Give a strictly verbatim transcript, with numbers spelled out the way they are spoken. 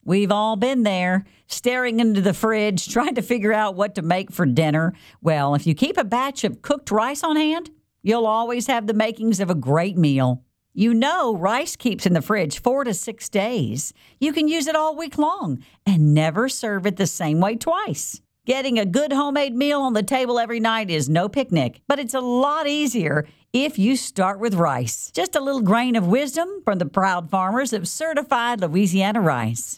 We've all been there, staring into the fridge, trying to figure out what to make for dinner. Well, if you keep a batch of cooked rice on hand, you'll always have the makings of a great meal. You know rice keeps in the fridge four to six days. You can use it all week long and never serve it the same way twice. Getting a good homemade meal on the table every night is no picnic, but it's a lot easier if you start with rice. Just a little grain of wisdom from the proud farmers of certified Louisiana rice.